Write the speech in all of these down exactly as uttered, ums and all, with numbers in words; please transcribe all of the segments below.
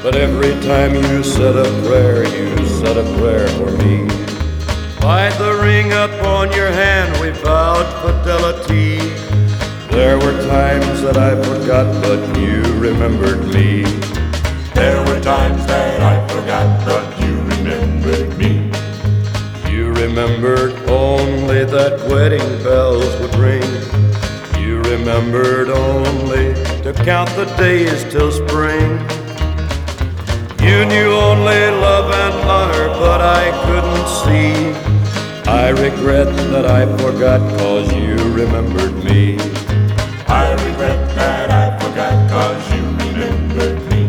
But every time you said a prayer, you said a prayer for me. By the ring upon your hand we vowed fidelity. There were times that I forgot, but you remembered me. There were times that I forgot, but you remembered me. You remembered only that wedding bells would ring. You remembered only to count the days till spring. You knew only love and honor, but I couldn't see. I regret that I forgot, 'cause you remembered me. I regret that I forgot, 'cause you remembered me.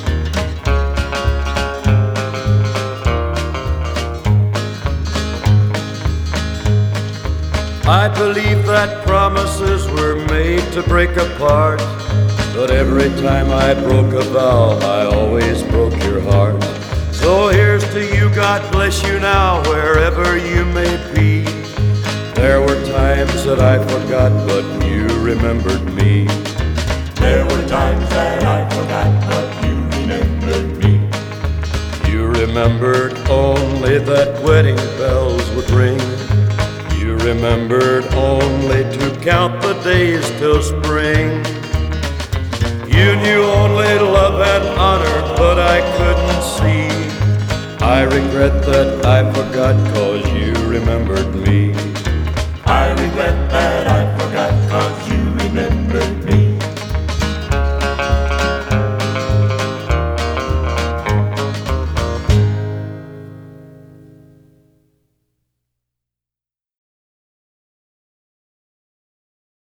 I believe that promises were made to break apart, but every time I broke a vow, I always broke your heart. So here's to you, God bless you now, wherever you may be. There were times that I forgot, but you remembered me. There were times that I forgot, but you remembered me. You remembered only that wedding bells would ring. You remembered only to count the days till spring. You knew only love and honor, but I couldn't see. I regret that I forgot, 'cause you remembered me. I regret that I forgot, 'cause you remembered me.